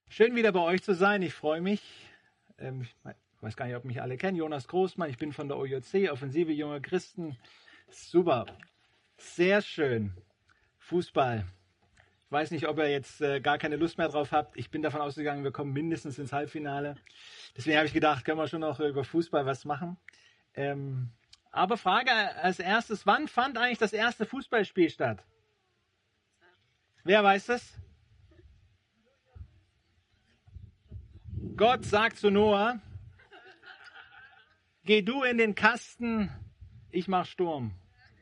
Schön wieder bei euch zu sein. Ich freue mich. Ich weiß gar nicht, ob mich alle kennen. Jonas Großmann, ich bin von der OJC, Offensive Junge Christen. Super. Sehr schön. Fußball. Ich weiß nicht, ob ihr jetzt gar keine Lust mehr drauf habt. Ich bin davon ausgegangen, wir kommen mindestens ins Halbfinale. Deswegen habe ich gedacht, können wir schon noch über Fußball was machen. Aber Frage als erstes, wann fand eigentlich das erste Fußballspiel statt? Wer weiß das? Gott sagt zu Noah, geh du in den Kasten, ich mach Sturm.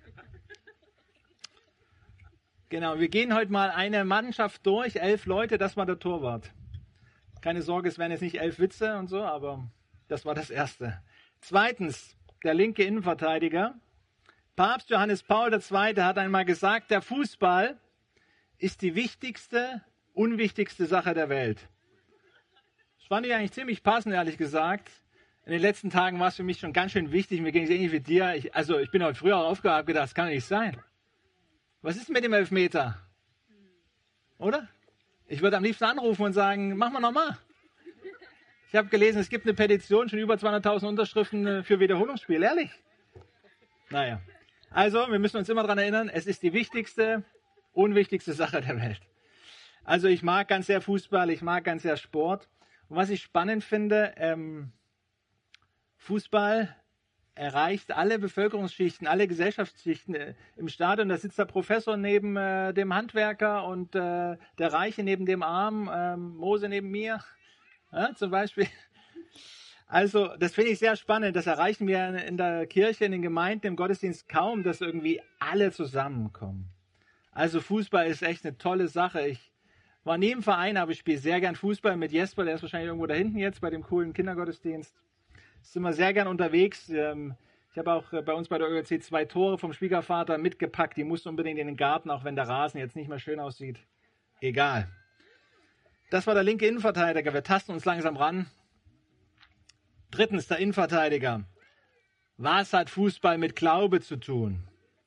Genau, wir gehen heute mal eine Mannschaft durch, 11 Leute, das war der Torwart. Keine Sorge, es werden jetzt nicht 11 Witze und so, aber das war das Erste. Zweitens, der linke Innenverteidiger. Papst Johannes Paul II. Hat einmal gesagt, der Fußball ist die wichtigste, unwichtigste Sache der Welt. Das fand ich eigentlich ziemlich passend, ehrlich gesagt. In den letzten Tagen war es für mich schon ganz schön wichtig. Mir ging es ähnlich wie dir. Ich bin heute früher aufgewacht und habe gedacht, das kann doch nicht sein. Was ist mit dem Elfmeter? Oder? Ich würde am liebsten anrufen und sagen, mach mal nochmal. Ich habe gelesen, es gibt eine Petition, schon über 200.000 Unterschriften für Wiederholungsspiel. Ehrlich? Naja. Also, wir müssen uns immer daran erinnern, es ist die wichtigste, unwichtigste Sache der Welt. Also, ich mag ganz sehr Fußball, ich mag ganz sehr Sport. Und was ich spannend finde, Fußball erreicht alle Bevölkerungsschichten, alle Gesellschaftsschichten. Im Stadion, da sitzt der Professor neben dem Handwerker und der Reiche neben dem Armen, Mose neben mir, ja, zum Beispiel. Also das finde ich sehr spannend. Das erreichen wir in der Kirche, in den Gemeinden, im Gottesdienst kaum, dass irgendwie alle zusammenkommen. Also Fußball ist echt eine tolle Sache. Ich war nie im Verein, aber ich spiele sehr gern Fußball mit Jesper, der ist wahrscheinlich irgendwo da hinten jetzt bei dem coolen Kindergottesdienst. Sind wir sehr gern unterwegs. Ich habe auch bei uns bei der OJC 2 Tore vom Schwiegervater mitgepackt. Die mussten unbedingt in den Garten, auch wenn der Rasen jetzt nicht mehr schön aussieht. Egal. Das war der linke Innenverteidiger. Wir tasten uns langsam ran. Drittens, der Innenverteidiger. Was hat Fußball mit Glaube zu tun?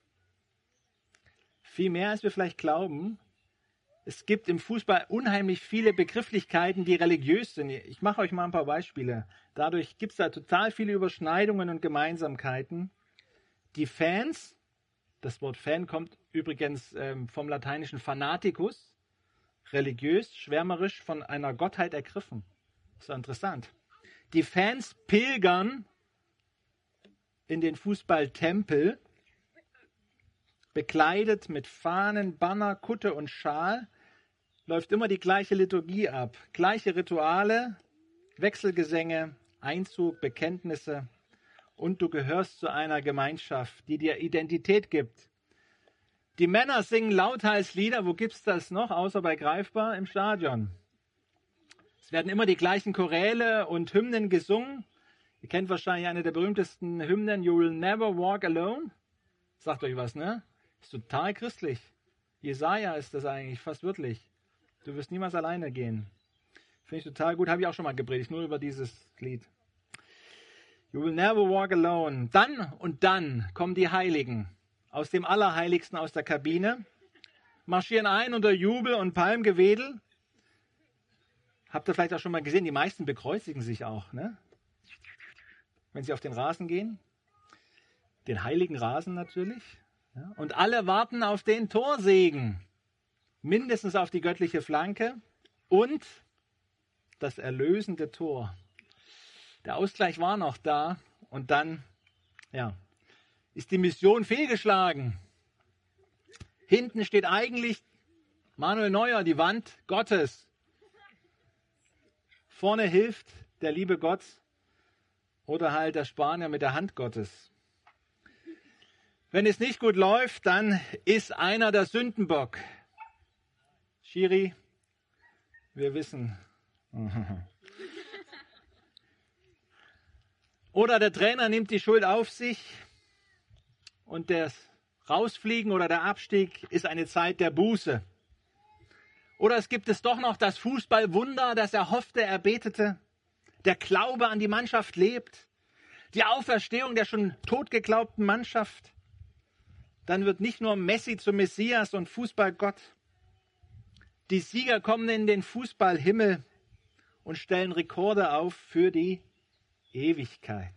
Viel mehr, als wir vielleicht glauben. Es gibt im Fußball unheimlich viele Begrifflichkeiten, die religiös sind. Ich mache euch mal ein paar Beispiele. Dadurch gibt es da total viele Überschneidungen und Gemeinsamkeiten. Die Fans, das Wort Fan kommt übrigens vom lateinischen Fanaticus, religiös, schwärmerisch, von einer Gottheit ergriffen. Das ist ja interessant. Die Fans pilgern in den Fußballtempel, bekleidet mit Fahnen, Banner, Kutte und Schal, läuft immer die gleiche Liturgie ab. Gleiche Rituale, Wechselgesänge, Einzug, Bekenntnisse und du gehörst zu einer Gemeinschaft, die dir Identität gibt. Die Männer singen lauthals Lieder, wo gibt's das noch, außer bei Greifbar im Stadion. Es werden immer die gleichen Choräle und Hymnen gesungen. Ihr kennt wahrscheinlich eine der berühmtesten Hymnen, You Will Never Walk Alone. Sagt euch was, ne? Ist total christlich. Jesaja ist das eigentlich, fast wörtlich. Du wirst niemals alleine gehen. Finde ich total gut, habe ich auch schon mal gepredigt, nur über dieses Lied. You will never walk alone. Dann kommen die Heiligen aus dem Allerheiligsten, aus der Kabine, marschieren ein unter Jubel und Palmgewedel. Habt ihr vielleicht auch schon mal gesehen, die meisten bekreuzigen sich auch, ne? Wenn sie auf den Rasen gehen. Den heiligen Rasen natürlich. Ja, und alle warten auf den Torsegen, mindestens auf die göttliche Flanke und das erlösende Tor. Der Ausgleich war noch da und dann ist die Mission fehlgeschlagen. Hinten steht eigentlich Manuel Neuer, die Wand Gottes. Vorne hilft der liebe Gott oder halt der Spanier mit der Hand Gottes. Wenn es nicht gut läuft, dann ist einer der Sündenbock. Schiri, wir wissen. Oder der Trainer nimmt die Schuld auf sich und das Rausfliegen oder der Abstieg ist eine Zeit der Buße. Oder es gibt es doch noch das Fußballwunder, das Erhoffte, Erbetete, der Glaube an die Mannschaft lebt, die Auferstehung der schon totgeglaubten Mannschaft. Dann wird nicht nur Messi zum Messias und Fußballgott. Die Sieger kommen in den Fußballhimmel. und stellen Rekorde auf für die Ewigkeit.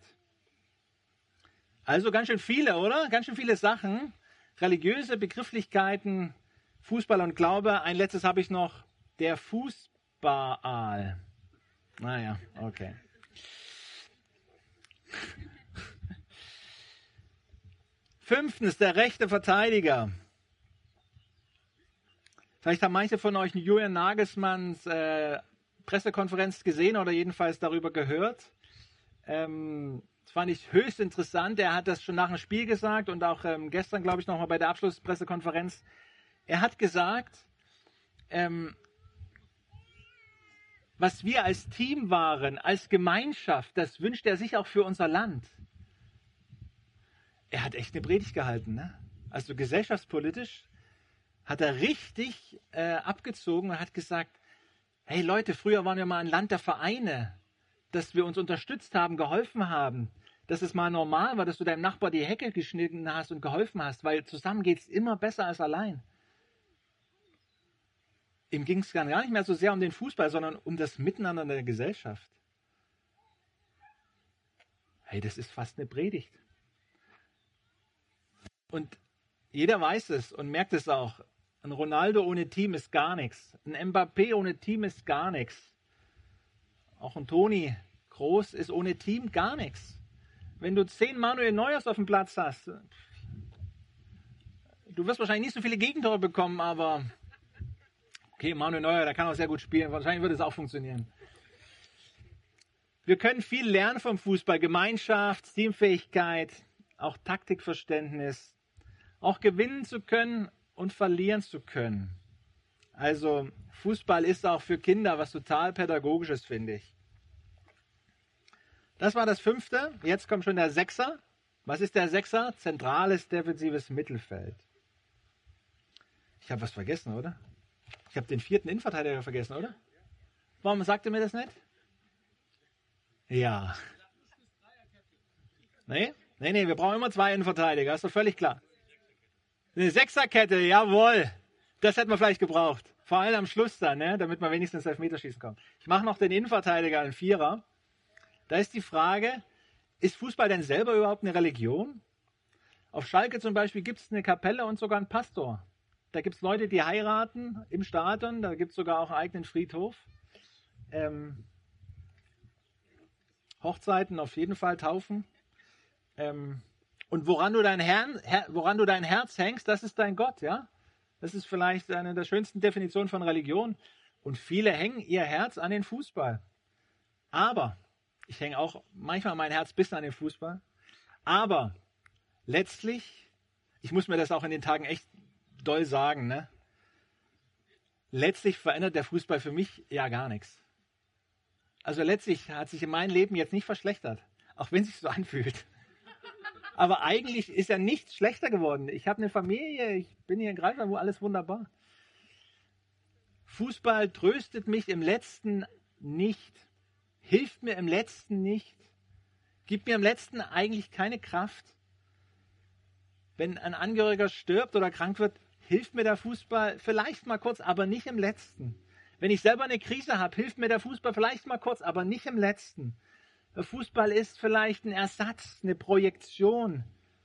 Also ganz schön viele, oder? Ganz schön viele Sachen. Religiöse Begrifflichkeiten, Fußball und Glaube. Ein letztes habe ich noch. Der Fußbaal. Naja, okay. Fünftens, der rechte Verteidiger. Vielleicht haben manche von euch Julian Nagelsmanns Pressekonferenz gesehen oder jedenfalls darüber gehört. Das fand ich höchst interessant. Er hat das schon nach dem Spiel gesagt und auch gestern, glaube ich, nochmal bei der Abschlusspressekonferenz. Er hat gesagt, was wir als Team waren, als Gemeinschaft, das wünscht er sich auch für unser Land. Er hat echt eine Predigt gehalten, ne? Also gesellschaftspolitisch hat er richtig abgezogen und hat gesagt, hey Leute, früher waren wir mal ein Land der Vereine, dass wir uns unterstützt haben, geholfen haben, dass es mal normal war, dass du deinem Nachbar die Hecke geschnitten hast und geholfen hast, weil zusammen geht es immer besser als allein. Ihm ging es gar nicht mehr so sehr um den Fußball, sondern um das Miteinander in der Gesellschaft. Hey, das ist fast eine Predigt. Und jeder weiß es und merkt es auch. Ein Ronaldo ohne Team ist gar nichts. Ein Mbappé ohne Team ist gar nichts. Auch ein Toni Kroos ist ohne Team gar nichts. Wenn du 10 Manuel Neuers auf dem Platz hast, du wirst wahrscheinlich nicht so viele Gegentore bekommen, aber okay, Manuel Neuer, der kann auch sehr gut spielen. Wahrscheinlich wird es auch funktionieren. Wir können viel lernen vom Fußball. Gemeinschaft, Teamfähigkeit, auch Taktikverständnis. Auch gewinnen zu können und verlieren zu können. Also Fußball ist auch für Kinder was total Pädagogisches, finde ich. Das war das 5. Jetzt kommt schon der 6. Was ist der 6? Zentrales defensives Mittelfeld. Ich habe was vergessen, oder? Ich habe den 4. Innenverteidiger vergessen, oder? Warum sagt ihr mir das nicht? Ja. Nee, wir brauchen immer 2 Innenverteidiger, ist doch völlig klar. Eine 6er-Kette, jawohl. Das hätten wir vielleicht gebraucht. Vor allem am Schluss dann, ne? Damit man wenigstens Elfmeterschießen kommt. Ich mache noch den Innenverteidiger, einen 4er. Da ist die Frage, ist Fußball denn selber überhaupt eine Religion? Auf Schalke zum Beispiel gibt es eine Kapelle und sogar einen Pastor. Da gibt es Leute, die heiraten im Stadion. Da gibt es sogar auch einen eigenen Friedhof. Hochzeiten auf jeden Fall, Taufen. Und woran du dein Herz hängst, das ist dein Gott, ja? Das ist vielleicht eine der schönsten Definitionen von Religion. Und viele hängen ihr Herz an den Fußball. Aber, ich hänge auch manchmal mein Herz bis an den Fußball. Aber letztlich, ich muss mir das auch in den Tagen echt doll sagen, ne? Letztlich verändert der Fußball für mich ja gar nichts. Also letztlich hat sich in meinem Leben jetzt nicht verschlechtert, auch wenn es sich so anfühlt. Aber eigentlich ist ja nichts schlechter geworden. Ich habe eine Familie, ich bin hier in Greifswald, wo alles wunderbar. Fußball tröstet mich im Letzten nicht, hilft mir im Letzten nicht, gibt mir im Letzten eigentlich keine Kraft. Wenn ein Angehöriger stirbt oder krank wird, hilft mir der Fußball vielleicht mal kurz, aber nicht im Letzten. Wenn ich selber eine Krise habe, hilft mir der Fußball vielleicht mal kurz, aber nicht im Letzten. Der Fußball ist vielleicht ein Ersatz, eine Projektion,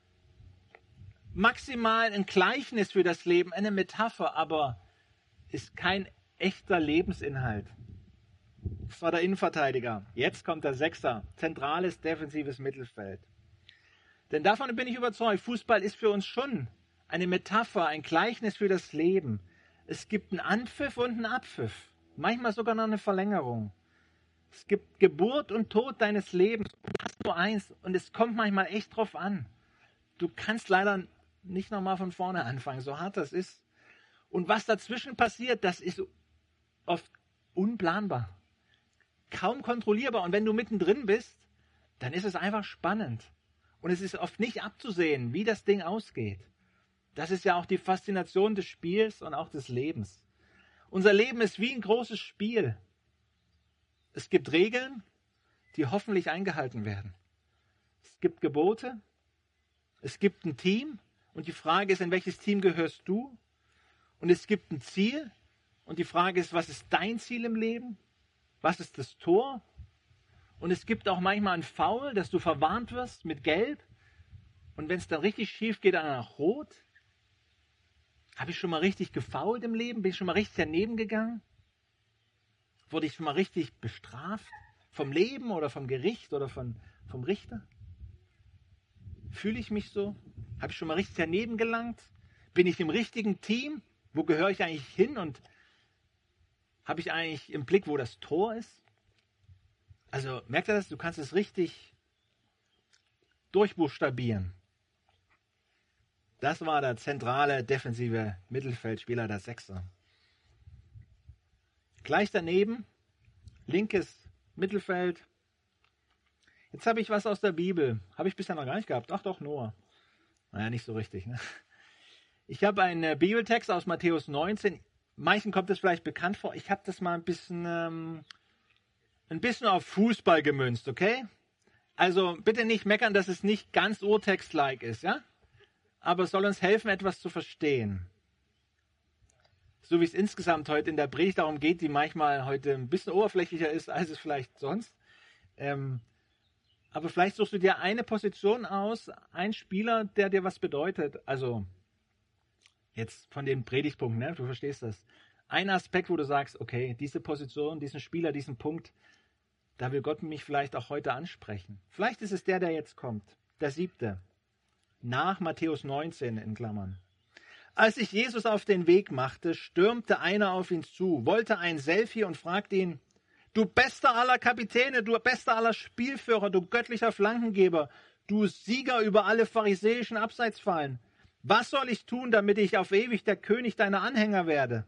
maximal ein Gleichnis für das Leben, eine Metapher, aber ist kein echter Lebensinhalt. Das war der Innenverteidiger. Jetzt kommt der 6. Zentrales defensives Mittelfeld. Denn davon bin ich überzeugt, Fußball ist für uns schon eine Metapher, ein Gleichnis für das Leben. Es gibt einen Anpfiff und einen Abpfiff, manchmal sogar noch eine Verlängerung. Es gibt Geburt und Tod deines Lebens. Du hast nur eins und es kommt manchmal echt drauf an. Du kannst leider nicht nochmal von vorne anfangen, so hart das ist. Und was dazwischen passiert, das ist oft unplanbar, kaum kontrollierbar. Und wenn du mittendrin bist, dann ist es einfach spannend. Und es ist oft nicht abzusehen, wie das Ding ausgeht. Das ist ja auch die Faszination des Spiels und auch des Lebens. Unser Leben ist wie ein großes Spiel. Es gibt Regeln, die hoffentlich eingehalten werden. Es gibt Gebote, es gibt ein Team und die Frage ist, in welches Team gehörst du? Und es gibt ein Ziel und die Frage ist, was ist dein Ziel im Leben? was ist das Tor. Und es gibt auch manchmal ein Foul, dass du verwarnt wirst mit Gelb. Und wenn es dann richtig schief geht, dann nach Rot. Habe ich schon mal richtig gefoult im Leben? Bin ich schon mal richtig daneben gegangen? Wurde ich schon mal richtig bestraft? Vom Leben oder vom Gericht oder vom Richter? Fühle ich mich so? Habe ich schon mal richtig daneben gelangt? Bin ich im richtigen Team? Wo gehöre ich eigentlich hin? Und habe ich eigentlich im Blick, wo das Tor ist? Also merkt ihr das? Du kannst es richtig durchbuchstabieren. Das war der zentrale defensive Mittelfeldspieler, der Sechser. Gleich daneben, linkes Mittelfeld. Jetzt habe ich was aus der Bibel. Habe ich bisher noch gar nicht gehabt. Ach doch, Noah. Naja, nicht so richtig. Ne? Ich habe einen Bibeltext aus Matthäus 19. Manchen kommt es vielleicht bekannt vor. Ich habe das mal ein bisschen auf Fußball gemünzt, okay? Also bitte nicht meckern, dass es nicht ganz Urtext-like ist, ja? Aber es soll uns helfen, etwas zu verstehen. So wie es insgesamt heute in der Predigt darum geht, die manchmal heute ein bisschen oberflächlicher ist, als es vielleicht sonst. Aber vielleicht suchst du dir eine Position aus, einen Spieler, der dir was bedeutet. Also jetzt von den Predigtpunkten, ne? Du verstehst das. Ein Aspekt, wo du sagst, okay, diese Position, diesen Spieler, diesen Punkt, da will Gott mich vielleicht auch heute ansprechen. Vielleicht ist es der jetzt kommt, der 7. Nach Matthäus 19 in Klammern. Als sich Jesus auf den Weg machte, stürmte einer auf ihn zu, wollte ein Selfie und fragte ihn, du bester aller Kapitäne, du bester aller Spielführer, du göttlicher Flankengeber, du Sieger über alle pharisäischen Abseitsfallen. Was soll ich tun, damit ich auf ewig der König deiner Anhänger werde?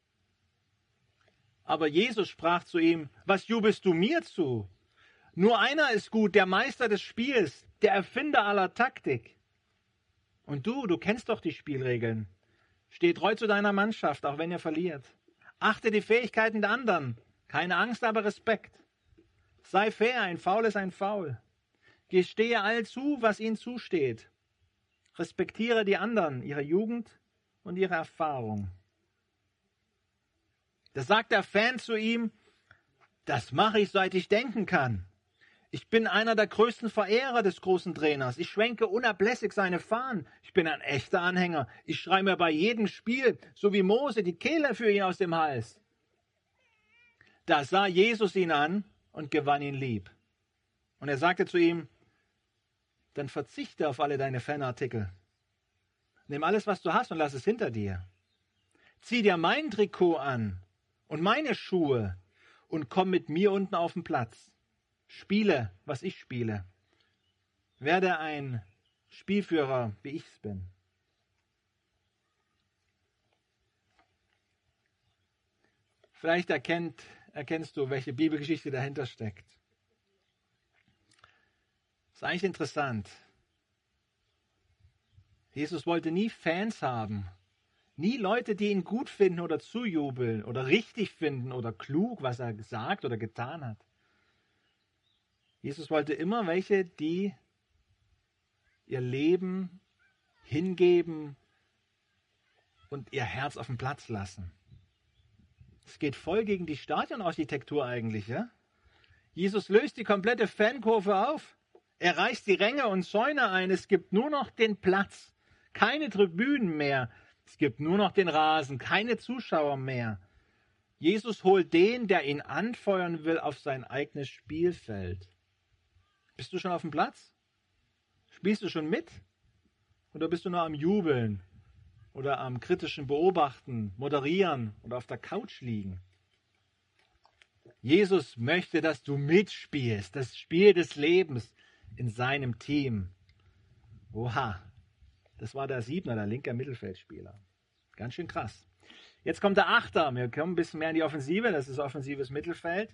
Aber Jesus sprach zu ihm, was jubelst du mir zu? Nur einer ist gut, der Meister des Spiels, der Erfinder aller Taktik. Und du kennst doch die Spielregeln. Steh treu zu deiner Mannschaft, auch wenn ihr verliert. Achte die Fähigkeiten der anderen. Keine Angst, aber Respekt. Sei fair, ein Foul ist ein Foul. Gestehe all zu, was ihnen zusteht. Respektiere die anderen, ihre Jugend und ihre Erfahrung. Da sagt der Fan zu ihm, das mache ich, seit ich denken kann. Ich bin einer der größten Verehrer des großen Trainers. Ich schwenke unablässig seine Fahnen. Ich bin ein echter Anhänger. Ich schreie mir bei jedem Spiel, so wie Mose, die Kehle für ihn aus dem Hals. Da sah Jesus ihn an und gewann ihn lieb. Und er sagte zu ihm, dann verzichte auf alle deine Fanartikel. Nimm alles, was du hast und lass es hinter dir. Zieh dir mein Trikot an und meine Schuhe und komm mit mir unten auf den Platz. Spiele, was ich spiele. Werde ein Spielführer, wie ich es bin. Vielleicht erkennst du, welche Bibelgeschichte dahinter steckt. Das ist eigentlich interessant. Jesus wollte nie Fans haben. Nie Leute, die ihn gut finden oder zujubeln oder richtig finden oder klug, was er gesagt oder getan hat. Jesus wollte immer welche, die ihr Leben hingeben und ihr Herz auf den Platz lassen. Es geht voll gegen die Stadionarchitektur eigentlich, ja? Jesus löst die komplette Fankurve auf. Er reißt die Ränge und Zäune ein. Es gibt nur noch den Platz. Keine Tribünen mehr. Es gibt nur noch den Rasen. Keine Zuschauer mehr. Jesus holt den, der ihn anfeuern will, auf sein eigenes Spielfeld. Bist du schon auf dem Platz? Spielst du schon mit? Oder bist du nur am Jubeln? Oder am kritischen Beobachten, Moderieren oder auf der Couch liegen? Jesus möchte, dass du mitspielst. Das Spiel des Lebens in seinem Team. Oha, das war der 7, der linke Mittelfeldspieler. Ganz schön krass. Jetzt kommt der 8. Wir kommen ein bisschen mehr in die Offensive. Das ist offensives Mittelfeld.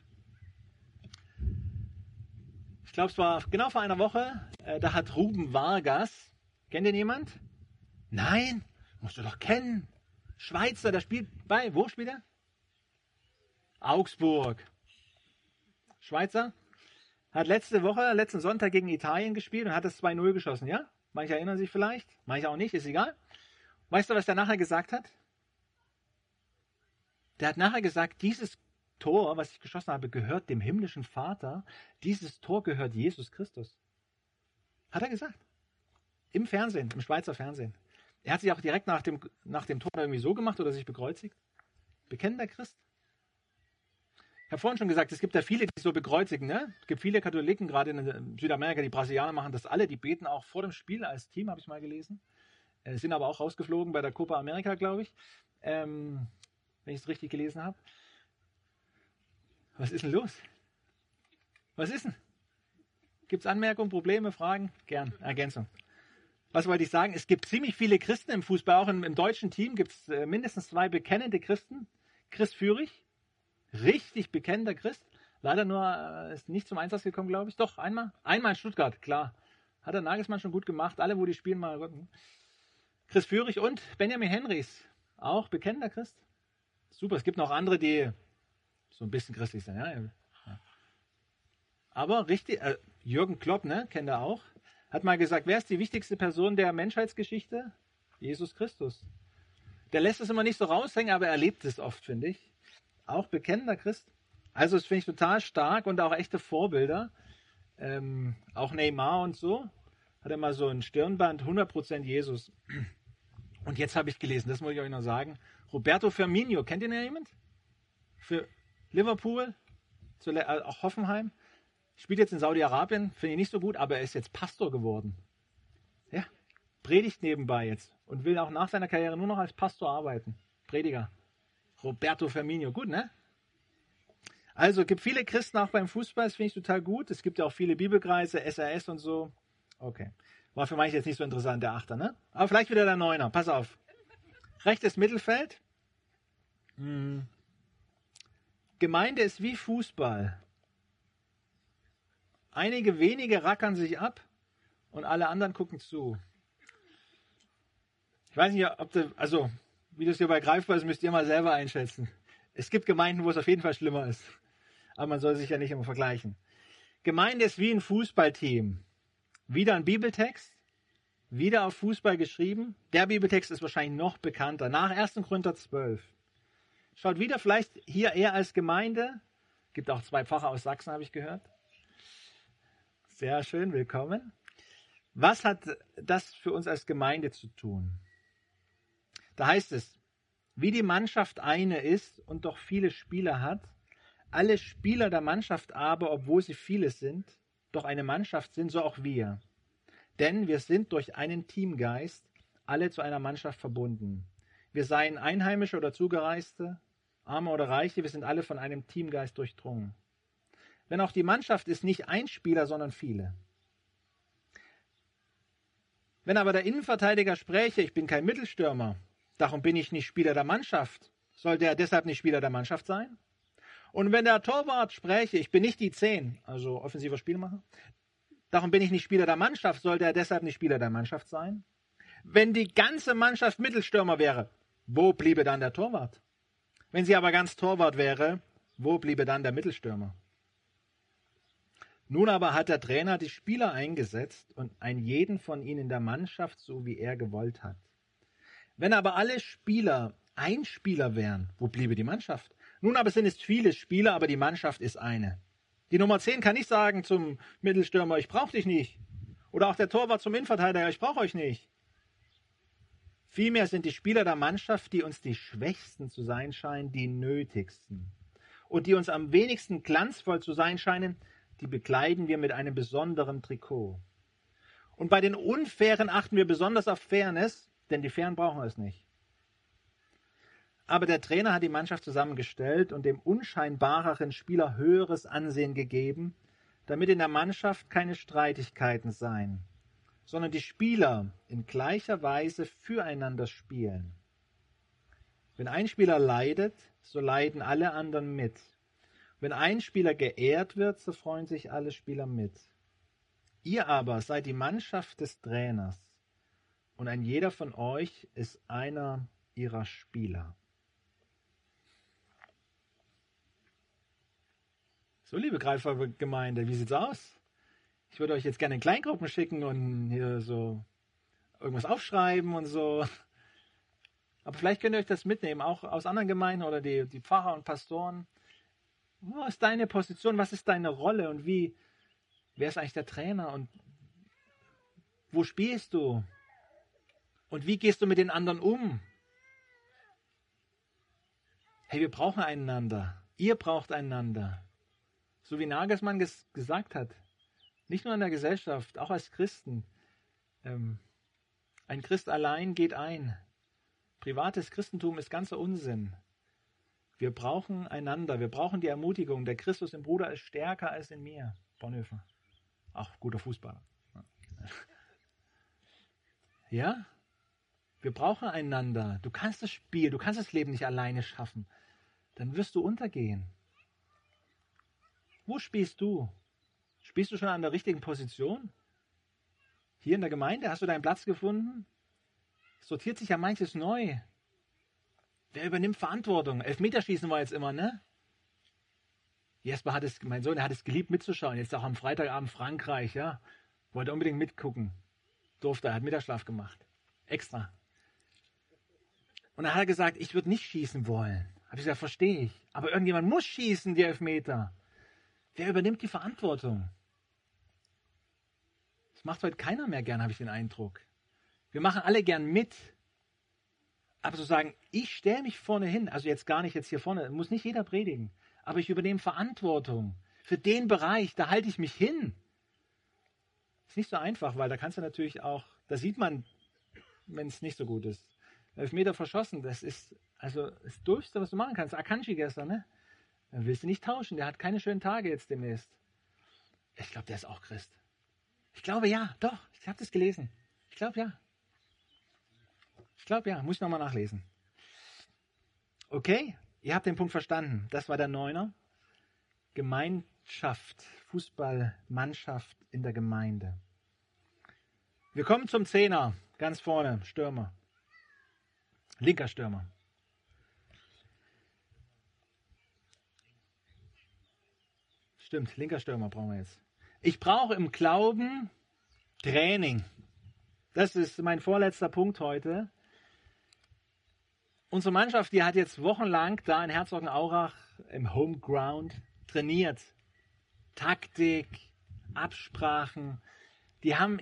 Ich glaube, es war genau vor einer Woche, da hat Ruben Vargas, kennt ihn jemand? Nein, musst du doch kennen. Schweizer, der spielt bei, wo spielt er? Augsburg. Schweizer, hat letzten Sonntag gegen Italien gespielt und hat das 2-0 geschossen, ja? Manche erinnern sich vielleicht, manche auch nicht, ist egal. Weißt du, was der nachher gesagt hat? Der hat nachher gesagt, dieses Tor, was ich geschossen habe, gehört dem himmlischen Vater. Dieses Tor gehört Jesus Christus. Hat er gesagt. Im Fernsehen, im Schweizer Fernsehen. Er hat sich auch direkt nach dem Tor irgendwie so gemacht oder sich bekreuzigt. Bekennender Christ. Ich habe vorhin schon gesagt, es gibt ja viele, die so bekreuzigen. Ne? Es gibt viele Katholiken, gerade in Südamerika, die Brasilianer machen das alle. Die beten auch vor dem Spiel als Team, habe ich mal gelesen. Sind aber auch rausgeflogen bei der Copa America, glaube ich. Wenn ich es richtig gelesen habe. Was ist denn los? Was ist denn? Gibt es Anmerkungen, Probleme, Fragen? Gern. Ergänzung. Was wollte ich sagen? Es gibt ziemlich viele Christen im Fußball. Auch im deutschen Team gibt es mindestens 2 bekennende Christen. Chris Führig, richtig bekennender Christ. Leider nur ist nicht zum Einsatz gekommen, glaube ich. Doch, einmal. Einmal in Stuttgart, klar. Hat der Nagelsmann schon gut gemacht. Alle, wo die spielen, mal. Chris Führig und Benjamin Henrys, auch bekennender Christ. Super, es gibt noch andere, die so ein bisschen christlich sind. Ja. Aber richtig, Jürgen Klopp, ne, kennt er auch, hat mal gesagt, wer ist die wichtigste Person der Menschheitsgeschichte? Jesus Christus. Der lässt es immer nicht so raushängen, aber er lebt es oft, finde ich. Auch bekennender Christ. Also das finde ich total stark und auch echte Vorbilder. Auch Neymar und so. Hat er mal so ein Stirnband, 100% Jesus. Und jetzt habe ich gelesen, das muss ich euch noch sagen, Roberto Firmino, kennt ihr jemand? Für Liverpool, auch Hoffenheim. Spielt jetzt in Saudi-Arabien, finde ich nicht so gut, aber er ist jetzt Pastor geworden. Ja, predigt nebenbei jetzt und will auch nach seiner Karriere nur noch als Pastor arbeiten. Prediger. Roberto Firmino, gut, ne? Also, es gibt viele Christen auch beim Fußball, das finde ich total gut. Es gibt ja auch viele Bibelkreise, SRS und so. Okay. War für manche jetzt nicht so interessant, der Achter, ne? Aber vielleicht wieder der Neuner. Pass auf. Rechtes Mittelfeld. Gemeinde ist wie Fußball. Einige wenige rackern sich ab und alle anderen gucken zu. Ich weiß nicht, wie das hier bei greifbar ist, müsst ihr mal selber einschätzen. Es gibt Gemeinden, wo es auf jeden Fall schlimmer ist. Aber man soll sich ja nicht immer vergleichen. Gemeinde ist wie ein Fußballteam. Wieder ein Bibeltext, wieder auf Fußball geschrieben. Der Bibeltext ist wahrscheinlich noch bekannter, nach 1. Korinther 12. Schaut wieder vielleicht hier eher als Gemeinde. Gibt auch 2 Pfarrer aus Sachsen, habe ich gehört. Sehr schön, willkommen. Was hat das für uns als Gemeinde zu tun? Da heißt es, wie die Mannschaft eine ist und doch viele Spieler hat, alle Spieler der Mannschaft aber, obwohl sie viele sind, doch eine Mannschaft sind, so auch wir. Denn wir sind durch einen Teamgeist alle zu einer Mannschaft verbunden. Wir seien Einheimische oder Zugereiste, Arme oder Reiche, wir sind alle von einem Teamgeist durchdrungen. Denn auch die Mannschaft ist nicht ein Spieler, sondern viele. Wenn aber der Innenverteidiger spräche, ich bin kein Mittelstürmer, darum bin ich nicht Spieler der Mannschaft, soll der deshalb nicht Spieler der Mannschaft sein? Und wenn der Torwart spräche, ich bin nicht die 10, also offensiver Spielmacher, darum bin ich nicht Spieler der Mannschaft, soll der deshalb nicht Spieler der Mannschaft sein? Wenn die ganze Mannschaft Mittelstürmer wäre, wo bliebe dann der Torwart? Wenn sie aber ganz Torwart wäre, wo bliebe dann der Mittelstürmer? Nun aber hat der Trainer die Spieler eingesetzt und einen jeden von ihnen in der Mannschaft, so wie er gewollt hat. Wenn aber alle Spieler ein Spieler wären, wo bliebe die Mannschaft? Nun aber sind es viele Spieler, aber die Mannschaft ist eine. Die Nummer 10 kann nicht sagen zum Mittelstürmer, ich brauche dich nicht. Oder auch der Torwart zum Innenverteidiger, ich brauche euch nicht. Vielmehr sind die Spieler der Mannschaft, die uns die Schwächsten zu sein scheinen, die nötigsten. Und die uns am wenigsten glanzvoll zu sein scheinen, die bekleiden wir mit einem besonderen Trikot. Und bei den Unfairen achten wir besonders auf Fairness, denn die Fairen brauchen es nicht. Aber der Trainer hat die Mannschaft zusammengestellt und dem unscheinbareren Spieler höheres Ansehen gegeben, damit in der Mannschaft keine Streitigkeiten seien, sondern die Spieler in gleicher Weise füreinander spielen. Wenn ein Spieler leidet, so leiden alle anderen mit. Wenn ein Spieler geehrt wird, so freuen sich alle Spieler mit. Ihr aber seid die Mannschaft des Trainers und ein jeder von euch ist einer ihrer Spieler. So, liebe Greifergemeinde, wie sieht's aus? Ich würde euch jetzt gerne in Kleingruppen schicken und hier so irgendwas aufschreiben und so. Aber vielleicht könnt ihr euch das mitnehmen, auch aus anderen Gemeinden oder die Pfarrer und Pastoren. Wo ist deine Position? Was ist deine Rolle? Und wer ist eigentlich der Trainer? Und wo spielst du? Und wie gehst du mit den anderen um? Hey, wir brauchen einander. Ihr braucht einander. So wie Nagelsmann gesagt hat. Nicht nur in der Gesellschaft, auch als Christen. Ein Christ allein geht ein. Privates Christentum ist ganzer Unsinn. Wir brauchen einander. Wir brauchen die Ermutigung. Der Christus im Bruder ist stärker als in mir. Bonhoeffer. Auch guter Fußballer. Ja? Wir brauchen einander. Du kannst das Spiel, du kannst das Leben nicht alleine schaffen. Dann wirst du untergehen. Wo spielst du? Spielst du schon an der richtigen Position? Hier in der Gemeinde? Hast du deinen Platz gefunden? Sortiert sich ja manches neu. Wer übernimmt Verantwortung? Elfmeterschießen war jetzt immer, ne? Jesper mein Sohn, hat es geliebt mitzuschauen. Jetzt auch am Freitagabend Frankreich, ja? Wollte unbedingt mitgucken. Durfte, er hat Mittagsschlaf gemacht. Extra. Und dann hat er gesagt, ich würde nicht schießen wollen. Habe ich gesagt, verstehe ich. Aber irgendjemand muss schießen, die Elfmeter. Wer übernimmt die Verantwortung? Das macht heute keiner mehr gern, habe ich den Eindruck. Wir machen alle gern mit. Aber zu sagen, ich stelle mich vorne hin, also jetzt gar nicht jetzt hier vorne, muss nicht jeder predigen, aber ich übernehme Verantwortung. Für den Bereich, da halte ich mich hin. Ist nicht so einfach, weil da kannst du natürlich auch, da sieht man, wenn es nicht so gut ist. 11 Meter verschossen, das ist also das Durchste, was du machen kannst. Akanji gestern, ne? Dann willst du nicht tauschen, der hat keine schönen Tage jetzt demnächst. Ich glaube, der ist auch Christ. Ich glaube ja, doch, ich habe das gelesen. Ich glaube ja. Muss ich nochmal nachlesen. Okay, ihr habt den Punkt verstanden. Das war der Neuner. Gemeinschaft, Fußballmannschaft in der Gemeinde. Wir kommen zum Zehner, ganz vorne, Stürmer. Linker Stürmer. Stimmt, linker Stürmer brauchen wir jetzt. Ich brauche im Glauben Training. Das ist mein vorletzter Punkt heute. Unsere Mannschaft, die hat jetzt wochenlang da in Herzogenaurach im Homeground trainiert. Taktik, Absprachen. Die haben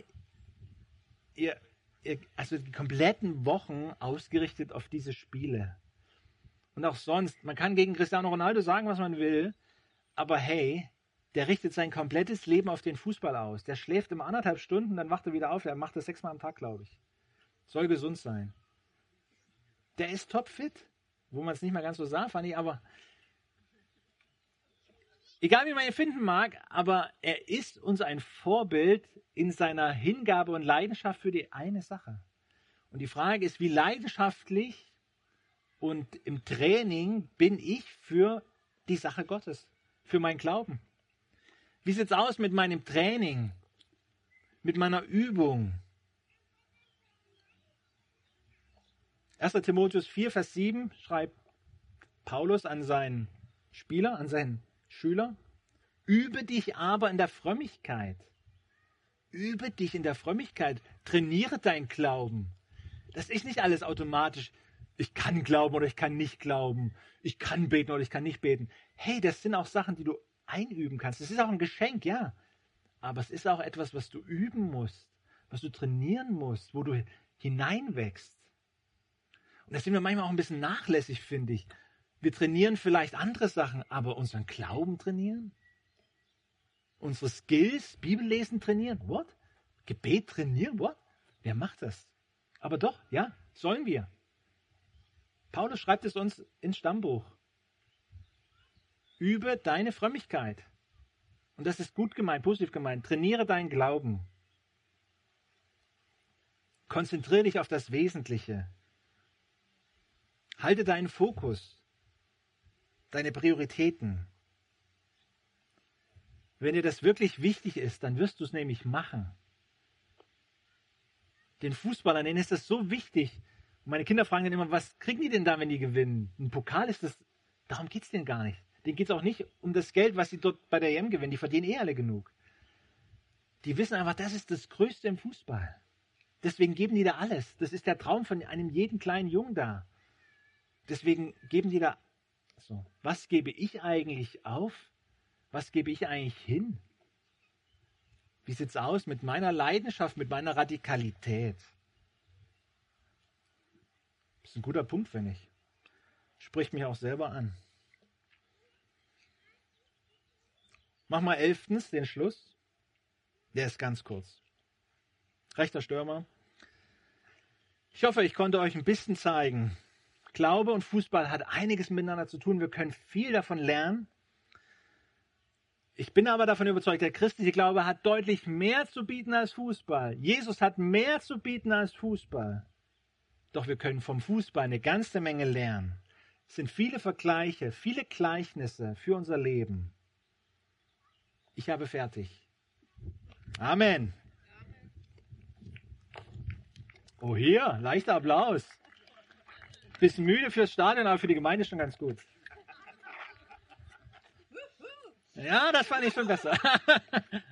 also die kompletten Wochen ausgerichtet auf diese Spiele. Und auch sonst, man kann gegen Cristiano Ronaldo sagen, was man will, aber hey, der richtet sein komplettes Leben auf den Fußball aus. Der schläft immer 1,5 Stunden, dann wacht er wieder auf. Der macht das 6-mal am Tag, glaube ich. Soll gesund sein. Der ist topfit, wo man es nicht mehr ganz so sah, fand ich, aber egal wie man ihn finden mag, aber er ist uns ein Vorbild in seiner Hingabe und Leidenschaft für die eine Sache. Und die Frage ist, wie leidenschaftlich und im Training bin ich für die Sache Gottes, für meinen Glauben? Wie sieht es aus mit meinem Training, mit meiner Übung? 1. Timotheus 4, Vers 7 schreibt Paulus an seinen Spieler, an seinen Schüler: Übe dich aber in der Frömmigkeit. Übe dich in der Frömmigkeit. Trainiere dein Glauben. Das ist nicht alles automatisch. Ich kann glauben oder ich kann nicht glauben. Ich kann beten oder ich kann nicht beten. Hey, das sind auch Sachen, die du einüben kannst. Das ist auch ein Geschenk, ja. Aber es ist auch etwas, was du üben musst, was du trainieren musst, wo du hineinwächst. Und da sind wir manchmal auch ein bisschen nachlässig, finde ich. Wir trainieren vielleicht andere Sachen, aber unseren Glauben trainieren? Unsere Skills, Bibellesen trainieren? What? Gebet trainieren? What? Wer macht das? Aber doch, ja, sollen wir. Paulus schreibt es uns ins Stammbuch. Übe deine Frömmigkeit. Und das ist gut gemeint, positiv gemeint. Trainiere deinen Glauben. Konzentriere dich auf das Wesentliche. Halte deinen Fokus, deine Prioritäten. Wenn dir das wirklich wichtig ist, dann wirst du es nämlich machen. Den Fußballern, denen ist das so wichtig. Und meine Kinder fragen dann immer, was kriegen die denn da, wenn die gewinnen? Ein Pokal ist das, darum geht es denen gar nicht. Denen geht es auch nicht um das Geld, was sie dort bei der EM gewinnen. Die verdienen alle genug. Die wissen einfach, das ist das Größte im Fußball. Deswegen geben die da alles. Das ist der Traum von einem jeden kleinen Jungen da. Deswegen geben die da So, was gebe ich eigentlich auf? Was gebe ich eigentlich hin? Wie sieht es aus mit meiner Leidenschaft, mit meiner Radikalität? Das ist ein guter Punkt, finde ich. Spricht mich auch selber an. Mach mal 11. den Schluss. Der ist ganz kurz. Rechter Stürmer. Ich hoffe, ich konnte euch ein bisschen zeigen. Glaube und Fußball hat einiges miteinander zu tun. Wir können viel davon lernen. Ich bin aber davon überzeugt, der christliche Glaube hat deutlich mehr zu bieten als Fußball. Jesus hat mehr zu bieten als Fußball. Doch wir können vom Fußball eine ganze Menge lernen. Es sind viele Vergleiche, viele Gleichnisse für unser Leben. Ich habe fertig. Amen. Oh, hier, leichter Applaus. Bisschen müde fürs Stadion, aber für die Gemeinde schon ganz gut. Ja, das fand ich schon besser.